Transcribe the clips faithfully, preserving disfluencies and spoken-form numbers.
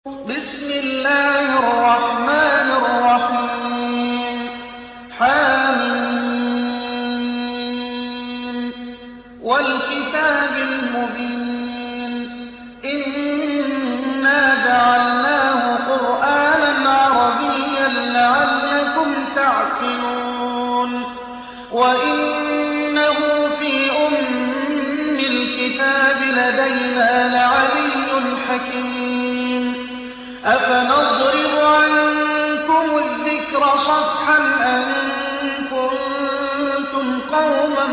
بسم الله الرحمن الرحيم حم والكتاب المبين إنا جعلناه قرآنا عربيا لعلكم تعقلون وإنه في أم الكتاب لدينا لعلي حكيم أفنضرب عنكم الذكر صفحا أن كنتم قوما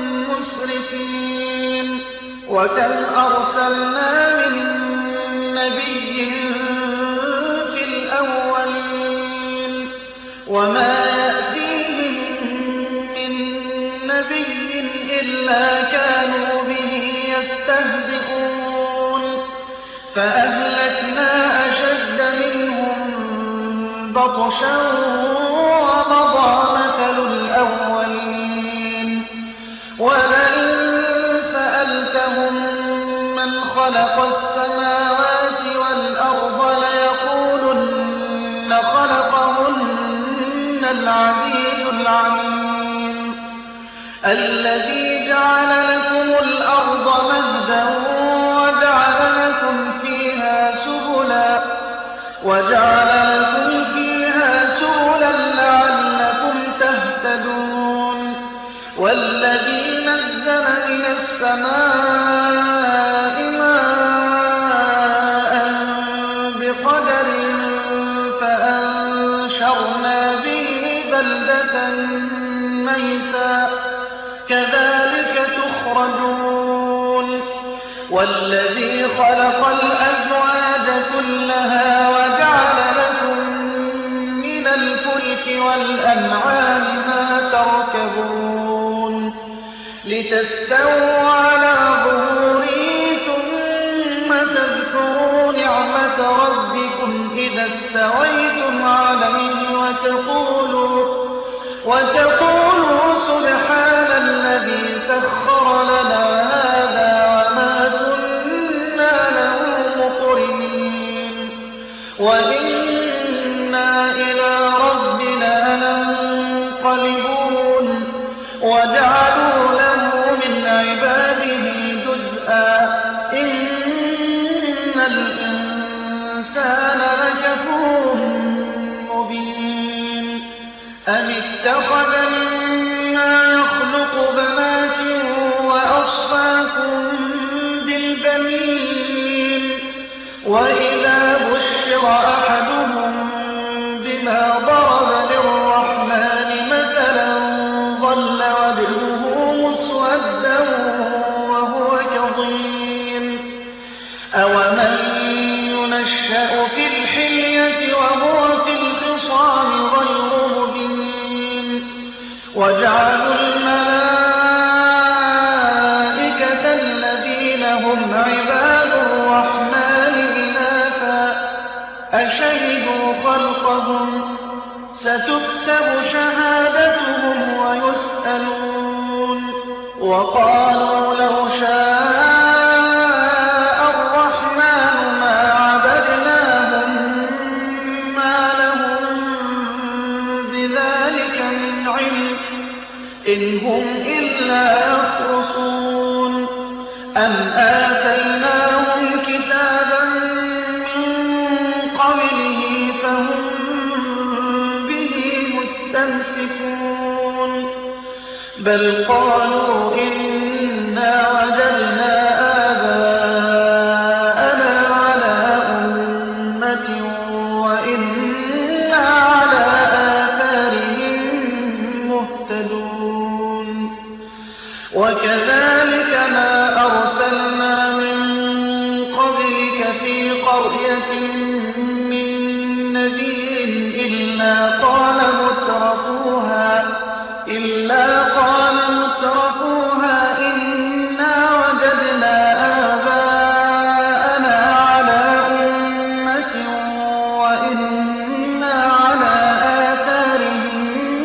مسرفين وكم أرسلنا من نبي في الأولين وما يأتيهم من نبي إلا كانوا به يستهزئون فأهلكنا أشد منهم بطشا ومضى مثل الأولين ولئن سألتهم من خلق السماوات والأرض ليقولن خلقهن العزيز العليم الذي جعل لكم الأرض مهدا وجعل لكم فيها سبلا وجعل لكم فيها سبلا لعلكم تهتدون والذي نزل من السماء ماء بقدر فأنشرنا به بلدة ميتا كذلك تخرجون والذي خلق الأزواج كلها وجعل لكم من الفلك والأنعام ما تركبون لتستووا على ظهوره ثم تذكروا نعمة ربكم إذا استويتم عليه وتقولوا وتقولوا سبحان الذي سخر لنا هذا وما كنا له مقرنين وإنا إلى ربنا لمنقلبون وجعلوا له من عباده جزءا إن الإنسان لكفور مبين أم اتخذ مما يخلق بنات وأصفاكم بالبنين وإذا بشر أحدهم بما ضرب للرحمن مثلا ظل وجهه مسودا وهو كظيم أومن ينشأ في الحلية وهو في الخصام غير مبين وجعلوا الملائكة الذين هم عباد الرحمن إناثا أشهدوا خلقهم ستكتب شهادتهم ويسألون وقالوا لو شاء الرحمن ما عبدناهم ما لهم بذلك من علم إن هم إلا يخرصون أم آتيناهم كتابا من قبله فهم به مستمسكون بل قالوا إنا وجدنا آباءنا على أمة وإنا على آثارهم مهتدون وكذلك ما أرسلنا من قبلك في قرية من نذير إلا قال مترفوها إلا قال مترفوها إنا وجدنا آباءنا على أمة وإنا على آثارهم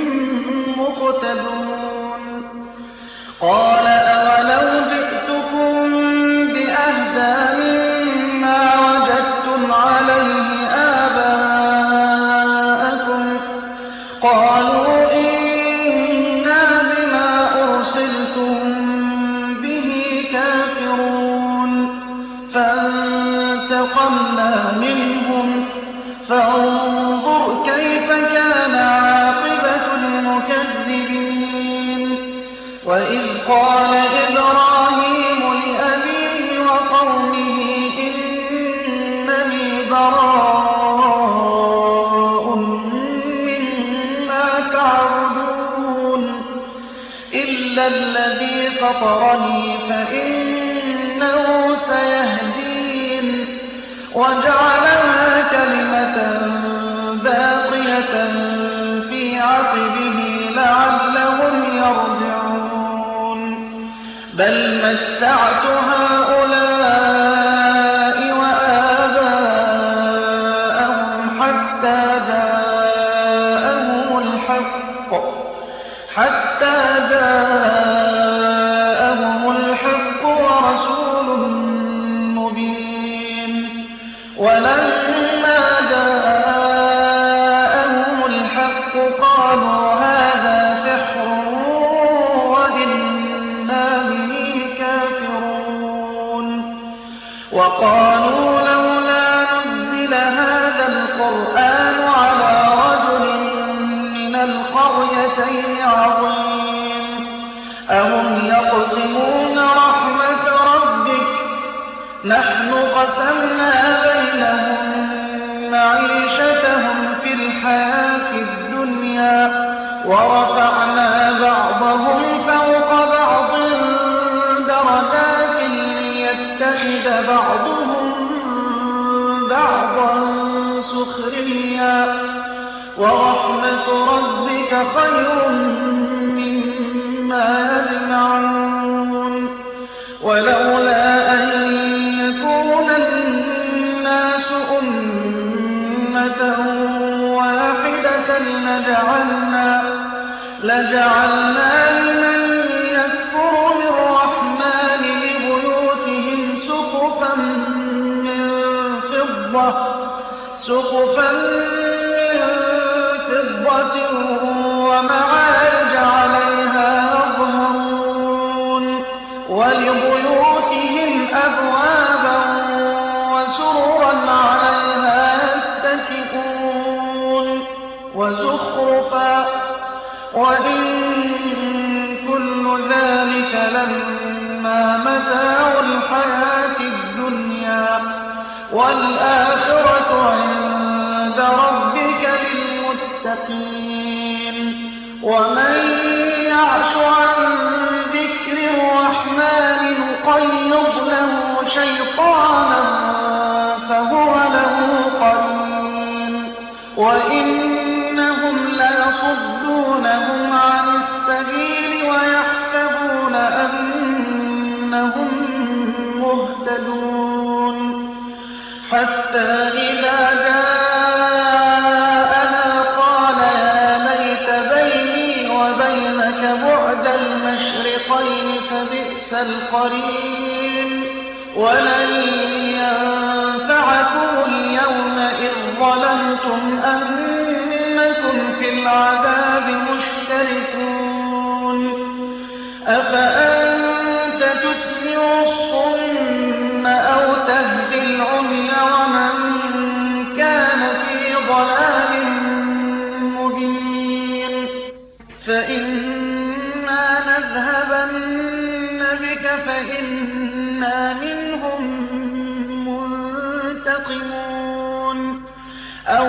مقتدون قال أولو جئتكم بأهدى مما وجدتم عليه منهم فانظر كيف كان عاقبة المكذبين وإذ قال إبراهيم لأبيه وقومه إنني براء مما تعبدون إلا الذي فطرني فإنه سيهدين وجعلها كلمة باقية في عقبه لعلهم يرجعون بل متعت هؤلاء وآباءهم حتى جاءهم الحق حتى جاءهم الحق ورسول مبين ولما جاءهم الحق قالوا هذا سحر وإنا به كافرون وقالوا لولا نزل هذا القرآن على رجل من القريتين عظيم أهم يقسمون رحمة ربك نحن قسمنا بينهم معيشتهم في الحياة الدنيا ورفعنا بعضهم فوق بعض درجات ليتخذ بعضهم بعضا سخريا ورحمة ربك خير مما يجمعون ولولا أن يكون الناس أمة واحدة لجعلنا لجعلنا لمن يكفر بالرحمن لبيوتهم سقفا من فضة سقفا من فضة ومعارج عليها يظهرون ولبيوتهم أبوابا وسررا عليها يتكئون وزخرفا وإن كل ذلك لما متاع الحياة الدنيا والآخرة عند ربك للمتقين ومن يعش عن ذكر الرحمن نقيض له شيطانا فهو له قرين وإنهم ليصدونهم عن السبيل ويحسبون أنهم مهتدون حتى إذا جاءنا قال يا ليت بيني وبينك بعد المشرقين فبئس القرين ولن ينفعكم اليوم إذ ظلمتم أنكم في العذاب مشتركون أفأنت تسمع الصم أو تهدي العمي ومن كان في ضلال مبين فإما نذهبن بك فإنا منهم منتقمون أو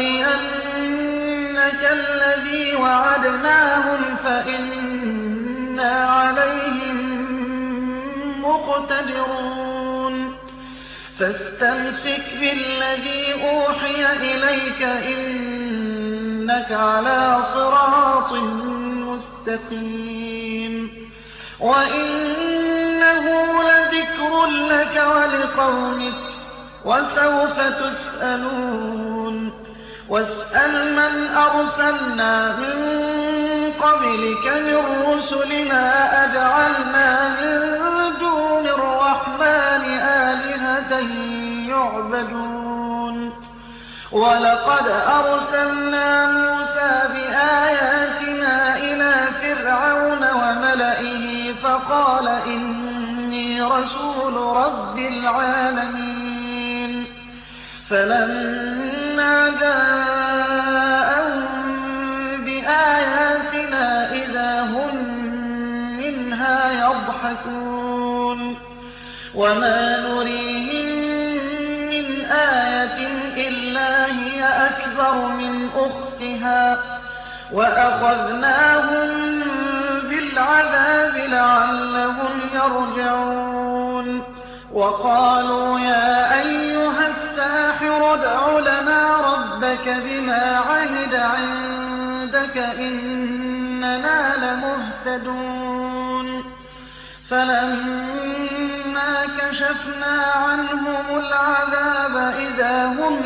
نرينك الذي وعدناهم فإنا عليهم مقتدرون فاستمسك بالذي أوحي إليك إنك على صراط مستقيم وإنه لذكر لك ولقومك وسوف تسألون واسأل من أرسلنا من قبلك من رسلنا أجعلنا من دون الرحمن آلهة يعبدون ولقد أرسلنا موسى بآياتنا إلى فرعون وملئه فقال إني رسول رب العالمين فلما جاءهم بآياتنا إذا هم منها يضحكون وما نريهم من آية إلا هي أكبر من أختها وأخذناهم بالعذاب لعلهم يرجعون وقالوا يا أيها الساحر ادع لنا ربك بما عهد عندك إننا لمهتدون فلما كشفنا عنهم العذاب إذا هم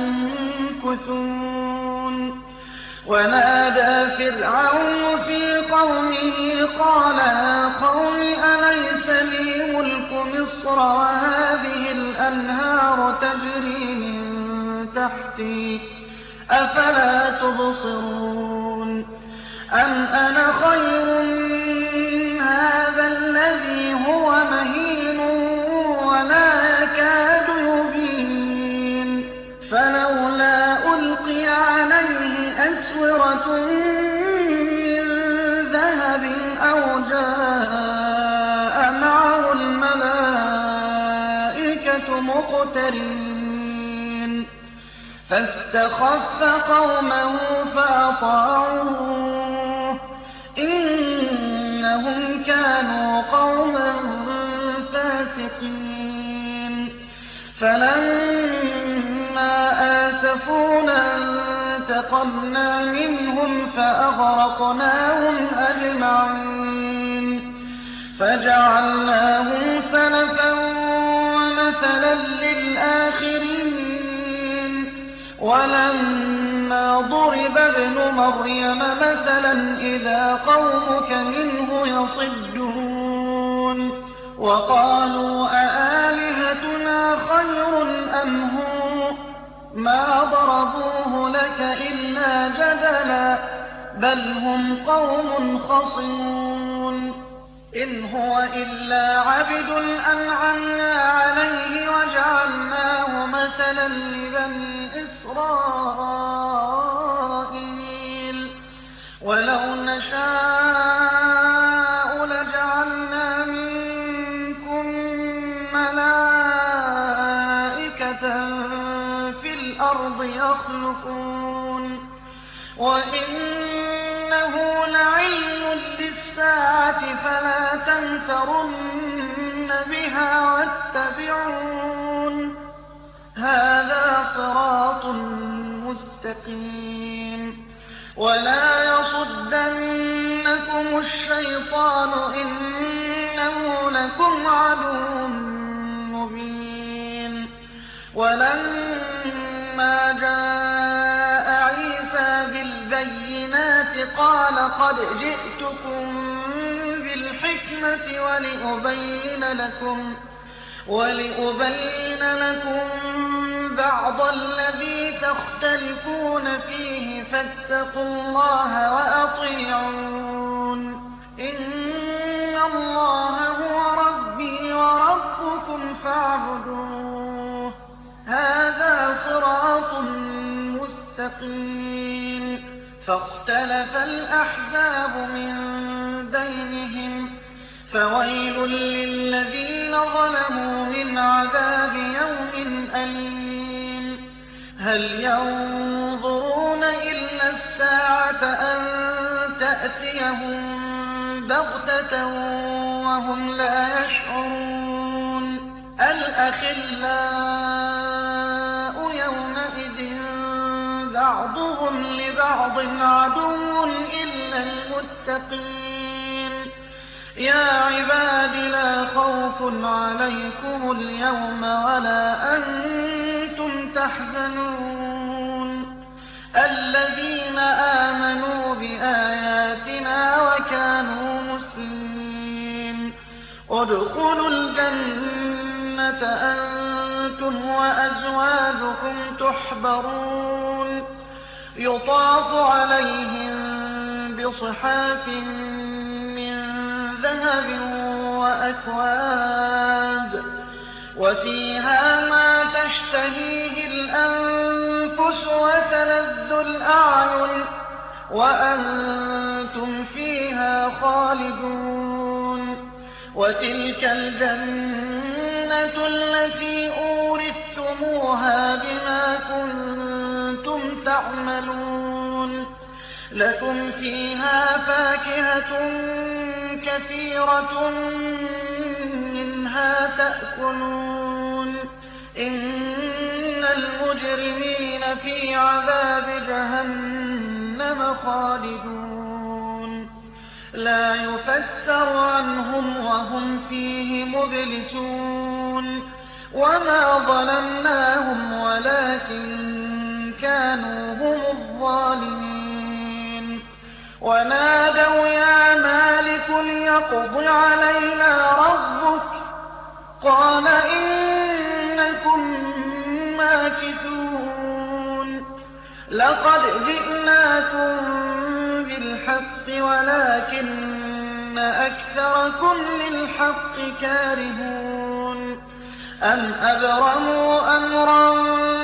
ينكثون ونادى فرعون في قومه قال يا قوم أليس لي ملك مصر وهذه الأنهار تجري من تحتي أفلا تبصرون أم أنا خير من هذا الذي هو مهين ولا يكاد يبين فلولا ألقي عليه أسورة من ذهب أو جاء معه الملائكة مقترنين فاستخف قومه فأطاعوه إنهم كانوا قوما فاسقين فلما آسفونا انتقمنا منهم فأغرقناهم أجمعين فجعلناهم سلفا ومثلا للآخرين ولما ضرب ابن مريم مثلا إذا قومك منه يصدون وقالوا أآلهتنا خير أم هو ما ضربوه لك إلا جدلا بل هم قوم خصمون إن هو إلا عبد أنعمنا عليه وجعلناه مثلا لبني إسرائيل ولو نشاء لجعلنا منكم ملائكة في الأرض يخلقون وإنه لعلم للساعة فلا تمترن بها واتبعون هذا صراط مستقيم ولا يصدنكم الشيطان إنه لكم عدو مبين ولما جاء عيسى بالبينات قال قد جئتكم بالحكمة ولأبين لكم ولأبين لكم بعض الذي تختلفون فيه فاتقوا الله وأطيعون إن الله هو ربي وربكم فاعبدوه هذا صراط مستقيم فاختلف الأحزاب من بينهم فويل للذين ظلموا من عذاب يوم أليم هل ينظرون إلا الساعة أن تأتيهم بغتة وهم لا يشعرون الأخلاء يومئذ بعضهم لبعض عدو إلا المتقين يا عباد لا خوف عليكم اليوم ولا أنتم تحزنون الذين آمنوا بآياتنا وكانوا مسلمين ادخلوا الجنة أنتم وأزواجكم تحبرون يطاف عليهم بصحاف من ذهب وأكواب وفيها ما تشتهيه الأنفس وتلذ الأعين وأنتم فيها خالدون وتلك الجنة التي أورثتموها بما كنتم تعملون لكم فيها فاكهة كثيرة منها تأكلون إن المجرمين في عذاب جهنم خالدون لا يفتر عنهم وهم فيه مبلسون وما ظلمناهم ولكن كانوا هم الظالمين ونادوا يا مالك ليقض علينا ربك قال إنكم ماكثون لقد جئناكم بالحق ولكن أكثركم للحق كارهون أم أبرموا أمرا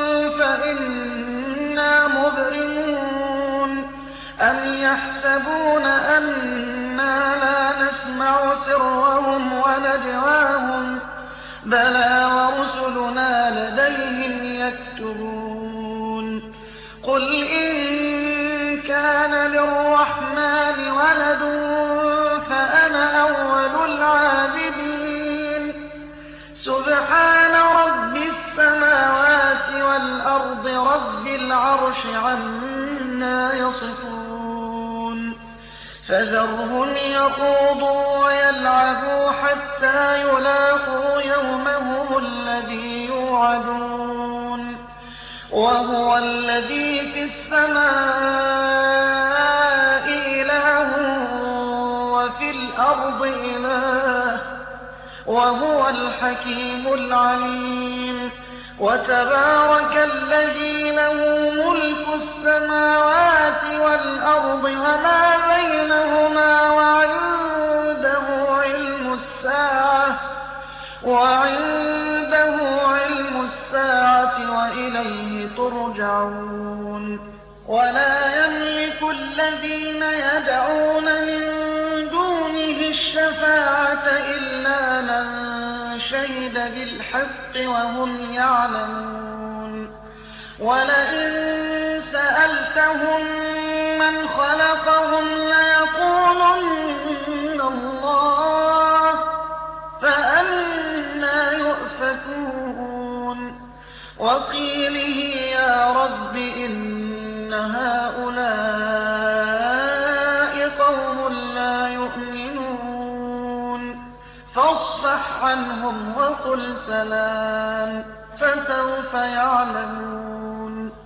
فإنا مبرمون أم يحسبون أنا لا نسمع سرهم ونجواهم بلى ورسلنا لديهم يكتبون قل إن كان للرحمن ولد فأنا أول العابدين سبحان رب السماوات والأرض رب العرش عما يصفون فذرهم يخوضوا ويلعبوا حتى يلاقوا يومهم الذي يوعدون وهو الذي في السماء إله وفي الأرض إله وهو الحكيم العليم وتبارك الذي له ملك السماوات والأرض وما بينهما وعنده علم الساعة وعنده علم الساعة وإليه ترجعون ولا يملك الذين يدعون من دونه الشفاعة إلا من شهد بالحق وهم يعلمون ولئن سألتهم من خلقهم ليقولن الله فأنى يؤفكون وقيله يا رب إن هؤلاء قوم لا يؤمنون فاصفح عنهم وقل سلام فسوف يعلمون